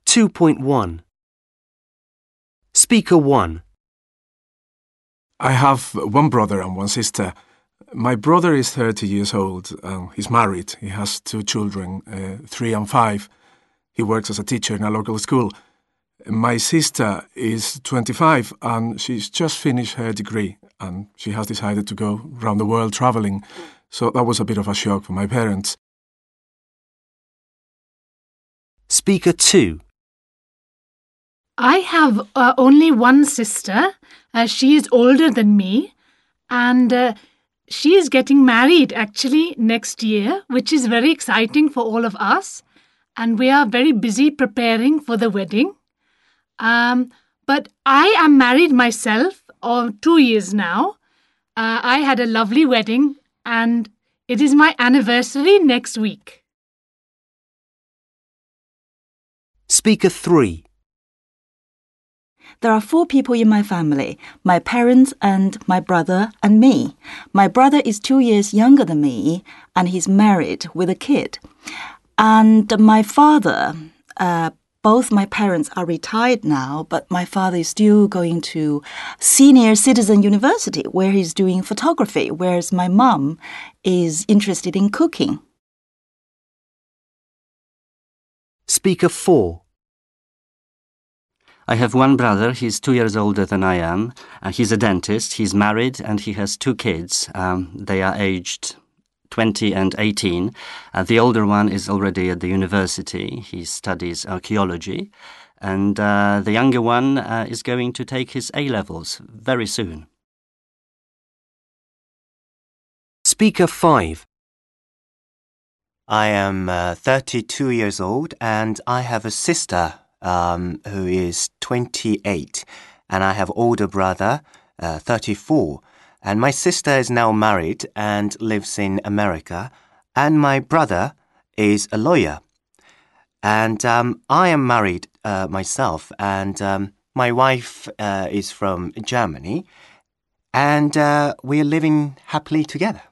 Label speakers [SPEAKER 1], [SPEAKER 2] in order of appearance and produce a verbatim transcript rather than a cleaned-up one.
[SPEAKER 1] two point one. Speaker one.
[SPEAKER 2] I have one brother and one sister. My brother is thirty years old. Um, he's married. He has two children, uh, three and five. He works as a teacher in a local school. My sister is twenty-five and she's just finished her degree and she has decided to go around the world traveling. So that was a bit of a shock for my parents.
[SPEAKER 1] Speaker two.
[SPEAKER 3] I have uh, only one sister. Uh, she is older than me and uh, she is getting married actually next year, which is very exciting for all of us. And we are very busy preparing for the wedding. Um, but I am married myself for two years now. Uh, I had a lovely wedding and it is my anniversary next week.
[SPEAKER 1] Speaker three.
[SPEAKER 4] There are four people in my family, my parents and my brother and me. My brother is two years younger than me and he's married with a kid. And my father, uh, both my parents are retired now, but my father is still going to Senior Citizen University where he's doing photography, whereas my mum is interested in cooking.
[SPEAKER 1] Speaker four.
[SPEAKER 5] I have one brother, he's two years older than I am. Uh, he's a dentist, he's married and he has two kids. Um, they are aged twenty and eighteen. Uh, the older one is already at the university. He studies archaeology. And uh, the younger one uh, is going to take his A-levels very soon.
[SPEAKER 1] Speaker five.
[SPEAKER 6] I am uh, thirty-two years old and I have a sister um, who is twenty-eight. And I have older brother, uh, thirty-four. And my sister is now married and lives in America. And my brother is a lawyer. And um, I am married uh, myself. And um, my wife uh, is from Germany. And uh, we are living happily together.